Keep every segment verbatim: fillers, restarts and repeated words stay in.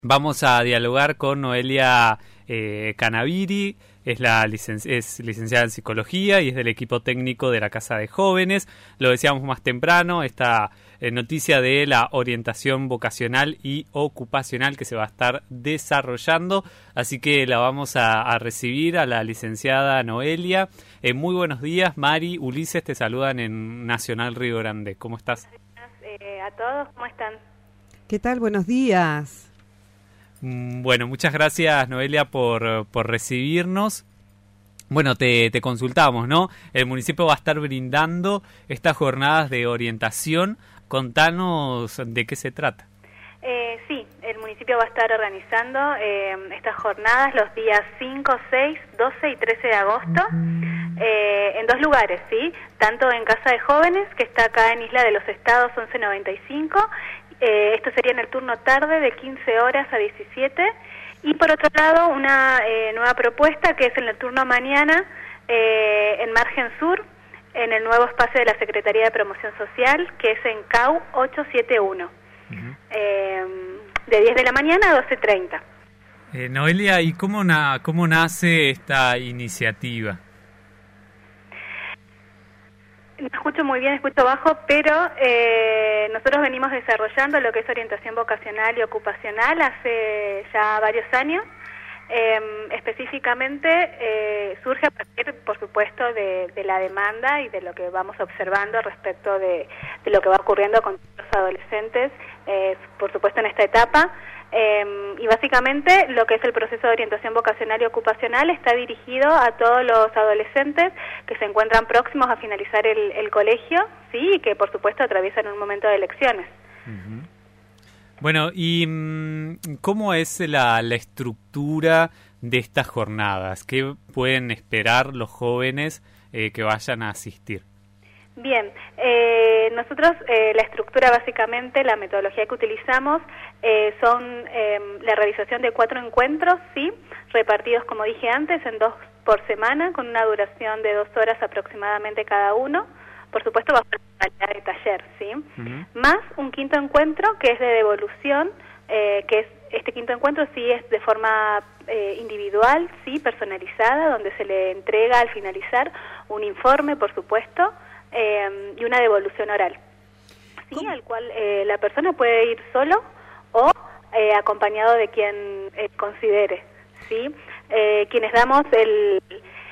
Vamos a dialogar con Noelia eh, Canaviri, es, la licen es licenciada en Psicología y es del equipo técnico de la Casa de Jóvenes. Lo decíamos más temprano, esta eh, noticia de la orientación vocacional y ocupacional que se va a estar desarrollando, así que la vamos a, a recibir a la licenciada Noelia. Eh, muy buenos días, Mari, Ulises, te saludan en Nacional Río Grande. ¿Cómo estás? Eh, a todos, ¿cómo están? ¿Qué tal? Buenos días. Bueno, muchas gracias, Noelia, por, por recibirnos. Bueno, te, te consultamos, ¿no? El municipio va a estar brindando estas jornadas de orientación. Contanos de qué se trata. Eh, sí, el municipio va a estar organizando eh, estas jornadas los días cinco, seis, doce y trece de agosto eh, en dos lugares, ¿sí? Tanto en Casa de Jóvenes, que está acá en Isla de los Estados once noventa y cinco, Eh, esto sería en el turno tarde de quince horas a diecisiete, y por otro lado una eh, nueva propuesta que es en el turno mañana eh, en Margen Sur, en el nuevo espacio de la Secretaría de Promoción Social, que es en C A U ochocientos setenta y uno, uh-huh. eh, de diez de la mañana a doce treinta. Eh, Noelia, ¿y cómo, na cómo nace esta iniciativa? No escucho muy bien, escucho bajo, pero eh, nosotros venimos desarrollando lo que es orientación vocacional y ocupacional hace ya varios años. Eh, específicamente eh, surge a partir, por supuesto, de, de la demanda y de lo que vamos observando respecto de, de lo que va ocurriendo con los adolescentes, eh, por supuesto en esta etapa. Eh, y básicamente lo que es el proceso de orientación vocacional y ocupacional está dirigido a todos los adolescentes que se encuentran próximos a finalizar el, el colegio, sí, y que por supuesto atraviesan un momento de elecciones. Uh-huh. Bueno, ¿y cómo es la, la estructura de estas jornadas? ¿Qué pueden esperar los jóvenes eh, que vayan a asistir? Bien, eh, nosotros eh, la estructura básicamente, la metodología que utilizamos eh, son eh, la realización de cuatro encuentros, sí, repartidos como dije antes en dos por semana con una duración de dos horas aproximadamente cada uno, por supuesto bajo la modalidad de taller, sí, uh-huh. Más un quinto encuentro que es de devolución, eh, que es este quinto encuentro sí es de forma eh, individual, sí, personalizada, donde se le entrega al finalizar un informe, por supuesto, Eh, y una devolución oral, sí, ¿Cómo? Al cual eh, la persona puede ir solo o eh, acompañado de quien eh, considere, sí. Eh, quienes damos el,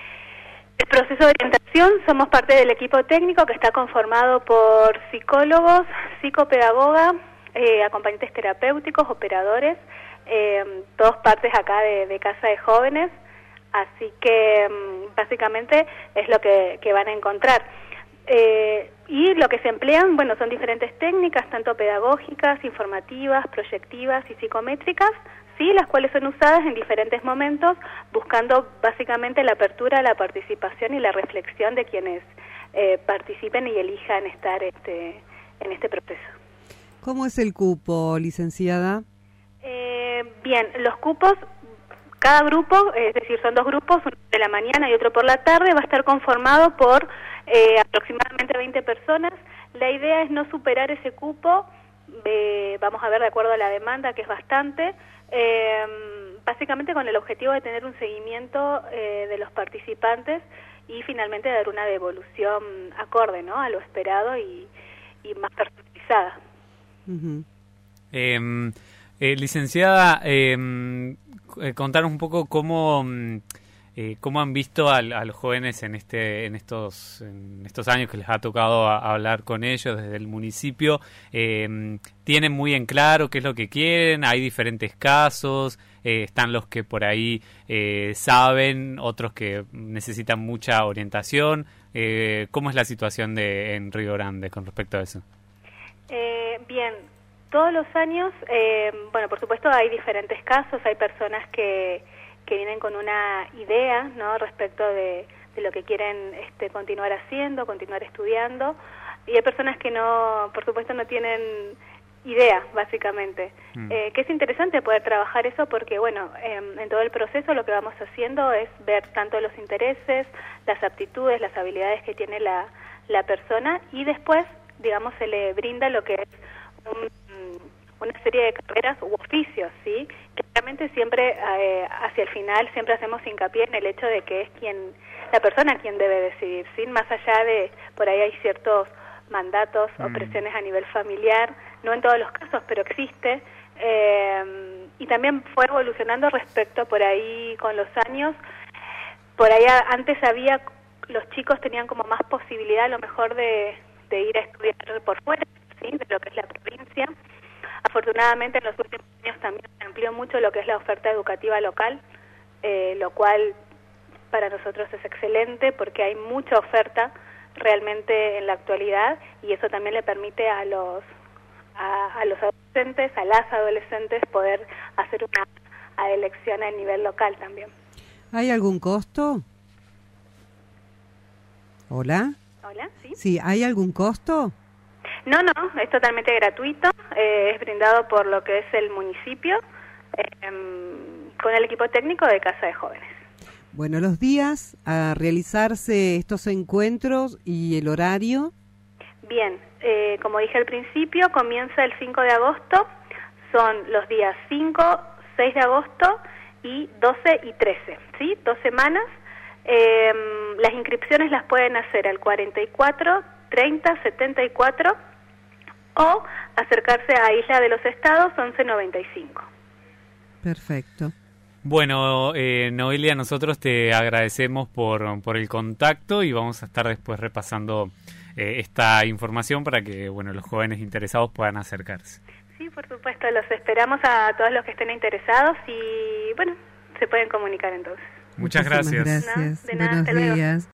el proceso de orientación somos parte del equipo técnico que está conformado por psicólogos, psicopedagoga, eh, acompañantes terapéuticos, operadores, eh, todos partes acá de, de Casa de Jóvenes, así que básicamente es lo que, que van a encontrar. Eh, y lo que se emplean, bueno, son diferentes técnicas, tanto pedagógicas, informativas, proyectivas y psicométricas, sí, las cuales son usadas en diferentes momentos, buscando básicamente la apertura, la participación y la reflexión de quienes eh, participen y elijan estar este, en este proceso. ¿Cómo es el cupo, licenciada? Eh, bien, los cupos, cada grupo, es decir, son dos grupos, uno de la mañana y otro por la tarde, va a estar conformado por Eh, aproximadamente veinte personas. La idea es no superar ese cupo, eh, vamos a ver de acuerdo a la demanda, que es bastante, eh, básicamente con el objetivo de tener un seguimiento eh, de los participantes y finalmente dar una devolución acorde, ¿no?, a lo esperado y, y más personalizada. Uh-huh. eh, eh, licenciada, eh, contanos un poco cómo... Eh, ¿Cómo han visto a, a los jóvenes en este, en estos, en estos años que les ha tocado a, a hablar con ellos desde el municipio? Eh, ¿Tienen muy en claro qué es lo que quieren? ¿Hay diferentes casos? Eh, ¿Están los que por ahí eh, saben, otros que necesitan mucha orientación? Eh, ¿Cómo es la situación de, en Río Grande con respecto a eso? Eh, bien, todos los años, eh, bueno, por supuesto hay diferentes casos, hay personas que... que vienen con una idea, ¿no?, respecto de, de lo que quieren este, continuar haciendo, continuar estudiando, y hay personas que no, por supuesto, no tienen idea, básicamente. Mm. Eh, que es interesante poder trabajar eso porque, bueno, eh, en todo el proceso lo que vamos haciendo es ver tanto los intereses, las aptitudes, las habilidades que tiene la, la persona, y después, digamos, se le brinda lo que es un, una serie de carreras u oficios, ¿sí? Claramente siempre, eh, hacia el final, siempre hacemos hincapié en el hecho de que es quien, la persona quien debe decidir, ¿sí? Más allá de, por ahí hay ciertos mandatos mm. o presiones a nivel familiar, no en todos los casos, pero existe, eh, y también fue evolucionando respecto por ahí con los años. Por ahí antes había, los chicos tenían como más posibilidad a lo mejor de, de ir a estudiar por fuera, ¿sí? De lo que es la provincia. Afortunadamente en los últimos años también se amplió mucho lo que es la oferta educativa local, eh, lo cual para nosotros es excelente porque hay mucha oferta realmente en la actualidad y eso también le permite a los a, a los adolescentes, a las adolescentes poder hacer una a elección a nivel local también. ¿Hay algún costo? ¿Hola? Hola, sí. Sí, ¿hay algún costo? No, no, es totalmente gratuito, eh, es brindado por lo que es el municipio, eh, con el equipo técnico de Casa de Jóvenes. Bueno, los días a realizarse estos encuentros y el horario. Bien, eh, como dije al principio, comienza el cinco de agosto, son los días cinco, seis de agosto y doce y trece, ¿sí? Dos semanas. Eh, las inscripciones las pueden hacer al cuarenta y cuatro, treinta, setenta y cuatro o acercarse a Isla de los Estados once noventa y cinco. Perfecto. Bueno, eh, Noelia, nosotros te agradecemos por, por el contacto y vamos a estar después repasando eh, esta información para que bueno los jóvenes interesados puedan acercarse. Sí, por supuesto, los esperamos a todos los que estén interesados y bueno, se pueden comunicar entonces. Muchas Muchísimas gracias. Gracias. No, de nada, Buenos hasta luego. días.